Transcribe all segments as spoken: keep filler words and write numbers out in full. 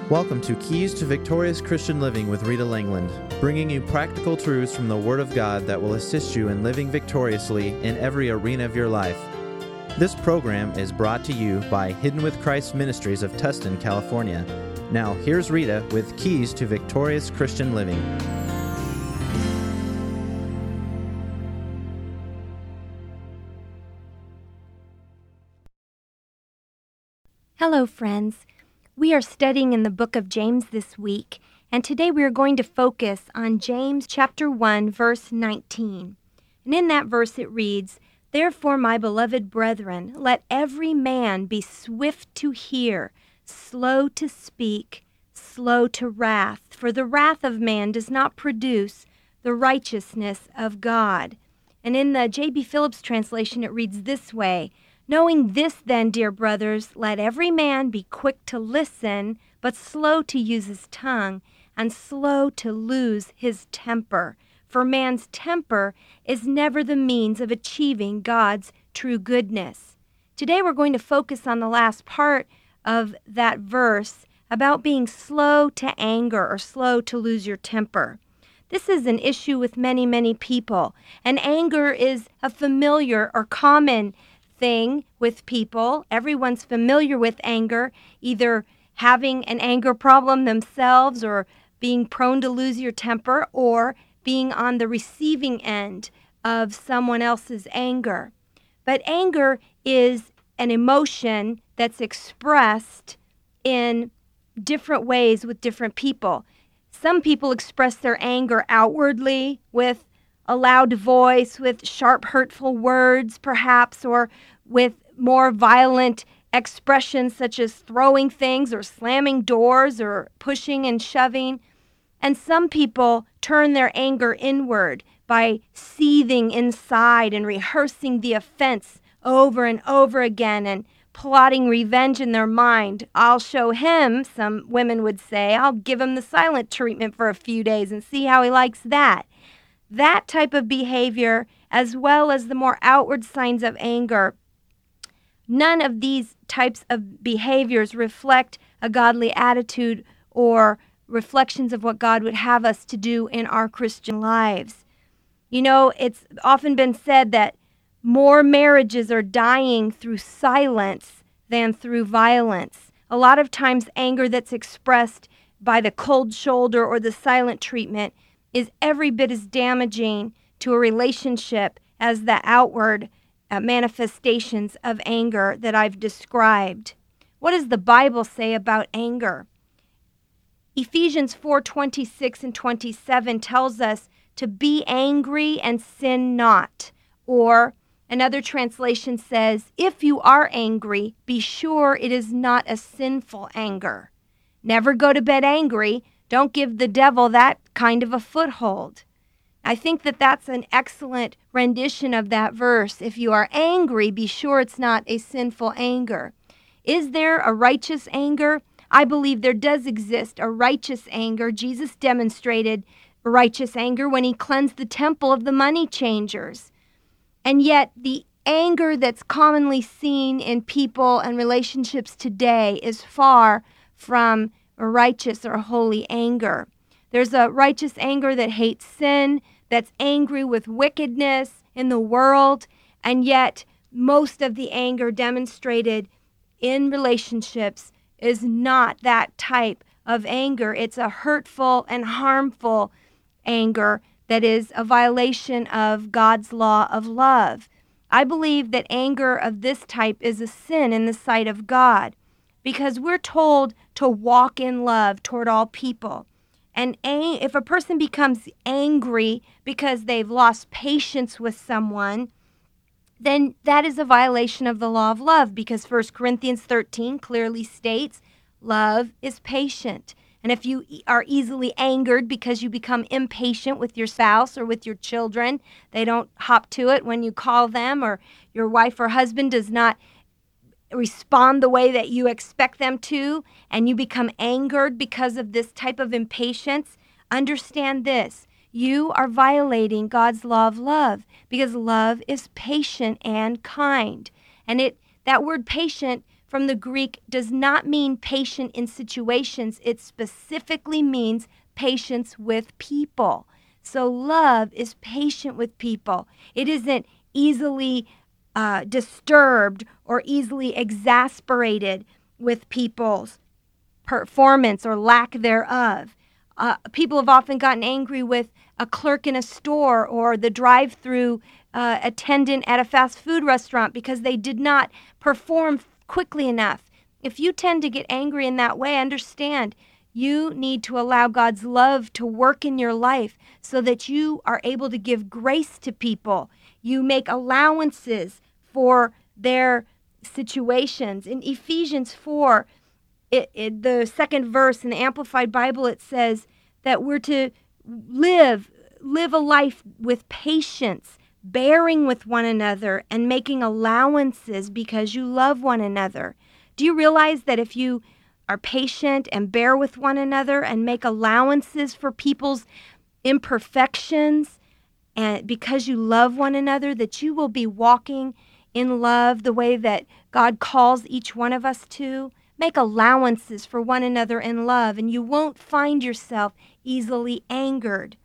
Welcome to Keys to Victorious Christian Living with Rita Langland, bringing you practical truths from the Word of God that will assist you in living victoriously in every arena of your life. This program is brought to you by Hidden with Christ Ministries of Tustin, California. Now, here's Rita with Keys to Victorious Christian Living. Hello, friends. We are studying in the book of James this week, and today we are going to focus on James chapter one, verse nineteen. And in that verse it reads, "Therefore, my beloved brethren, let every man be swift to hear, slow to speak, slow to wrath, for the wrath of man does not produce the righteousness of God." And in the J B Phillips translation it reads this way, "Knowing this then, dear brothers, let every man be quick to listen, but slow to use his tongue, and slow to lose his temper. For man's temper is never the means of achieving God's true goodness." Today we're going to focus on the last part of that verse about being slow to anger or slow to lose your temper. This is an issue with many, many people, and anger is a familiar or common thing with people. Everyone's familiar with anger, either having an anger problem themselves or being prone to lose your temper or being on the receiving end of someone else's anger. But anger is an emotion that's expressed in different ways with different people. Some people express their anger outwardly with a loud voice, with sharp, hurtful words, perhaps, or with more violent expressions such as throwing things or slamming doors or pushing and shoving. And some people turn their anger inward by seething inside and rehearsing the offense over and over again and plotting revenge in their mind. "I'll show him," some women would say. "I'll give him the silent treatment for a few days and see how he likes that." That type of behavior, as well as the more outward signs of anger, none of these types of behaviors reflect a godly attitude or reflections of what God would have us to do in our Christian lives. You know, it's often been said that more marriages are dying through silence than through violence. A lot of times anger that's expressed by the cold shoulder or the silent treatment is every bit as damaging to a relationship as the outward uh, manifestations of anger that I've described. What does the Bible say about anger? Ephesians four twenty-six and twenty-seven tells us to be angry and sin not. Or another translation says, "If you are angry, be sure it is not a sinful anger." Never go to bed angry. Don't give the devil that kind of a foothold. I think that that's an excellent rendition of that verse. If you are angry, be sure it's not a sinful anger. Is there a righteous anger? I believe there does exist a righteous anger. Jesus demonstrated righteous anger when he cleansed the temple of the money changers. And yet the anger that's commonly seen in people and relationships today is far from a righteous or holy anger. There's a righteous anger that hates sin, that's angry with wickedness in the world, and yet most of the anger demonstrated in relationships is not that type of anger. It's a hurtful and harmful anger that is a violation of God's law of love. I believe that anger of this type is a sin in the sight of God, because we're told to walk in love toward all people. And if a person becomes angry because they've lost patience with someone, then that is a violation of the law of love, because First Corinthians thirteen clearly states love is patient. And if you are easily angered because you become impatient with your spouse or with your children, they don't hop to it when you call them, or your wife or husband does not respond the way that you expect them to, and you become angered because of this type of impatience, understand this: you are violating God's law of love, because love is patient and kind. And it that word patient from the Greek does not mean patient in situations. It specifically means patience with people. So love is patient with people. It isn't easily uh, disturbed or easily exasperated with people's performance or lack thereof. Uh, people have often gotten angry with a clerk in a store or the drive-through uh, attendant at a fast food restaurant because they did not perform quickly enough. If you tend to get angry in that way, understand you need to allow God's love to work in your life so that you are able to give grace to people. You make allowances for their situations. In Ephesians four, It, it, the second verse in the Amplified Bible, it says that we're to live, live a life with patience, bearing with one another, and making allowances because you love one another. Do you realize that if you are patient and bear with one another and make allowances for people's imperfections, and because you love one another, that you will be walking in love the way that God calls each one of us to? Make allowances for one another in love, and you won't find yourself easily angered.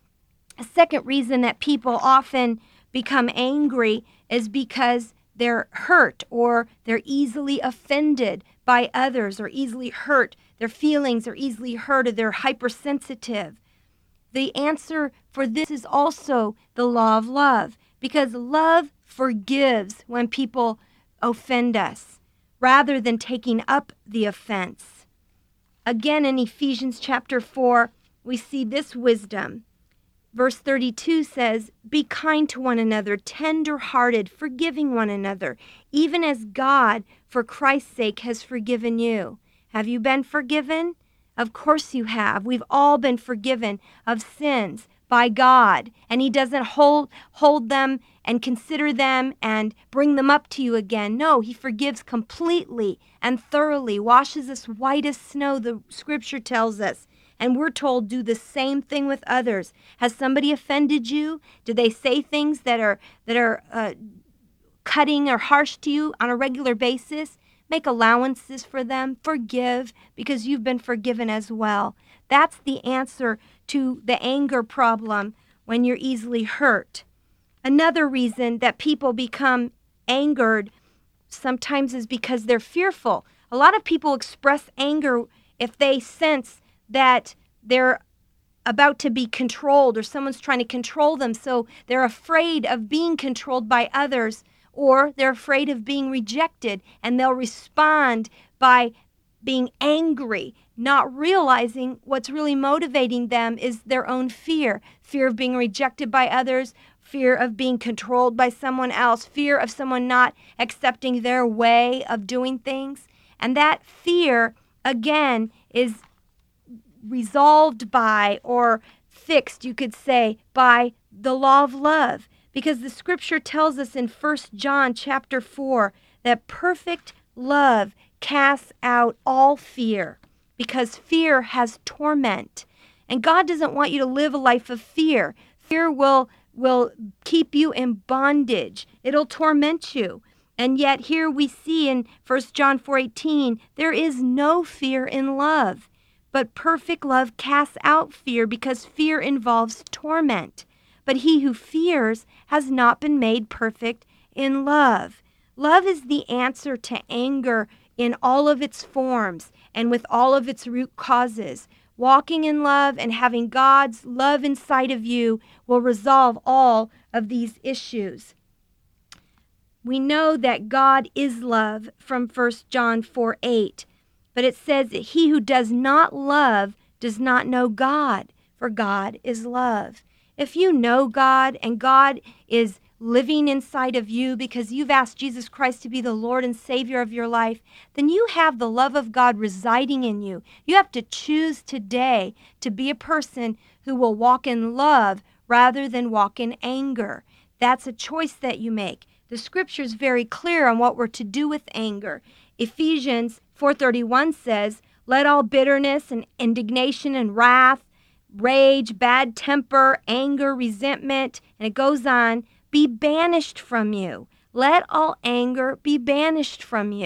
A second reason that people often become angry is because they're hurt or they're easily offended by others or easily hurt. Their feelings are easily hurt or they're hypersensitive. The answer for this is also the law of love, because love forgives when people offend us, rather than taking up the offense. Again, in Ephesians chapter four, we see this wisdom. Verse thirty-two says, "Be kind to one another, tender-hearted, forgiving one another, even as God, for Christ's sake, has forgiven you." Have you been forgiven? Of course you have. We've all been forgiven of sins by God, and He doesn't hold hold them and consider them and bring them up to you again. No, He forgives completely and thoroughly, washes us white as snow, the Scripture tells us. And we're told, do the same thing with others. Has somebody offended you? Do they say things that are that are uh, cutting or harsh to you on a regular basis? Make allowances for them. Forgive, because you've been forgiven as well. That's the answer to the anger problem when you're easily hurt. Another reason that people become angered sometimes is because they're fearful. A lot of people express anger if they sense that they're about to be controlled or someone's trying to control them, so they're afraid of being controlled by others, or they're afraid of being rejected, and they'll respond by being angry, not realizing what's really motivating them is their own fear. Fear of being rejected by others, fear of being controlled by someone else, fear of someone not accepting their way of doing things. And that fear, again, is resolved by, or fixed, you could say, by the law of love. Because the Scripture tells us in First John chapter four that perfect love casts out all fear, because fear has torment. And God doesn't want you to live a life of fear. Fear will, will keep you in bondage. It'll torment you. And yet here we see in First John four eighteen, there is no fear in love. But perfect love casts out fear, because fear involves torment. But he who fears has not been made perfect in love. Love is the answer to anger in all of its forms and with all of its root causes. Walking in love and having God's love inside of you will resolve all of these issues. We know that God is love from First John four eight. But it says that he who does not love does not know God, for God is love. If you know God and God is living inside of you because you've asked Jesus Christ to be the Lord and Savior of your life, then you have the love of God residing in you. You have to choose today to be a person who will walk in love rather than walk in anger. That's a choice that you make. The Scripture is very clear on what we're to do with anger. Ephesians four thirty-one says, "Let all bitterness and indignation and wrath, rage, bad temper, anger, resentment," and it goes on, "be banished from you. Let all anger be banished from you."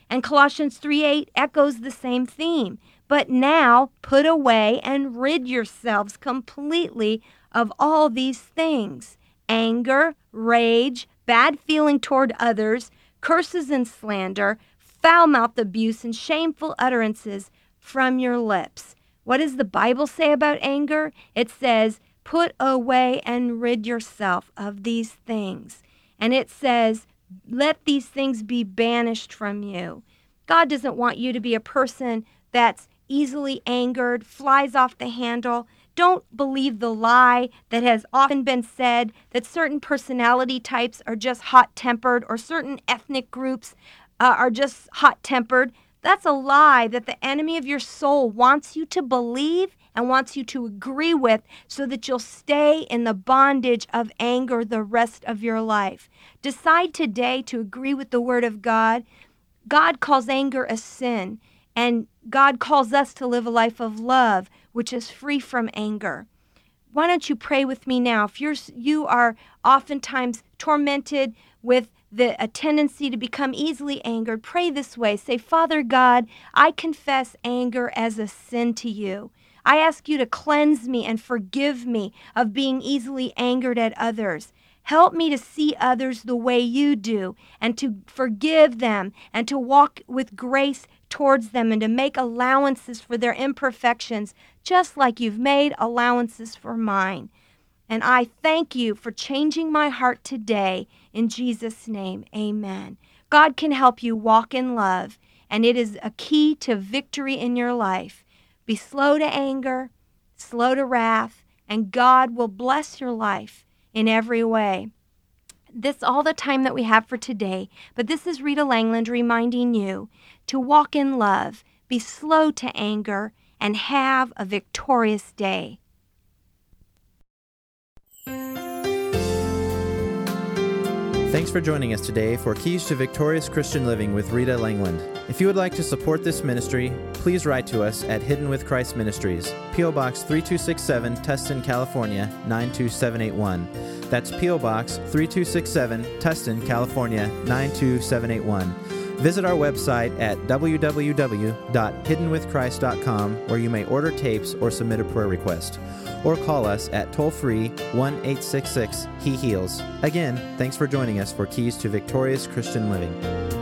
And Colossians three eight echoes the same theme. But now put away and rid yourselves completely of all these things: anger, rage, bad feeling toward others, curses and slander, foul-mouthed abuse, and shameful utterances from your lips. What does the Bible say about anger? It says, put away and rid yourself of these things. And it says, let these things be banished from you. God doesn't want you to be a person that's easily angered, flies off the handle. Don't believe the lie that has often been said that certain personality types are just hot-tempered or certain ethnic groups uh, are just hot-tempered. That's a lie that the enemy of your soul wants you to believe and wants you to agree with so that you'll stay in the bondage of anger the rest of your life. Decide today to agree with the Word of God. God calls anger a sin, and God calls us to live a life of love, which is free from anger. Why don't you pray with me now? If you're, you are oftentimes tormented with the, a tendency to become easily angered, pray this way. Say, Father God, I confess anger as a sin to you. I ask you to cleanse me and forgive me of being easily angered at others. Help me to see others the way you do and to forgive them and to walk with grace towards them and to make allowances for their imperfections, just like you've made allowances for mine. And I thank you for changing my heart today. In Jesus' name, amen. God can help you walk in love, and it is a key to victory in your life. Be slow to anger, slow to wrath, and God will bless your life in every way. This is all the time that we have for today, but this is Rita Langland reminding you to walk in love, be slow to anger, and have a victorious day. Thanks for joining us today for Keys to Victorious Christian Living with Rita Langland. If you would like to support this ministry, please write to us at Hidden with Christ Ministries, P O Box three two six seven, Tustin, California, nine two seven eight one. That's P O Box three two six seven, Tustin, California, nine two seven eight one. Visit our website at w w w dot hidden with christ dot com, where you may order tapes or submit a prayer request. Or call us at toll-free one eight six six, He Heals. Again, thanks for joining us for Keys to Victorious Christian Living.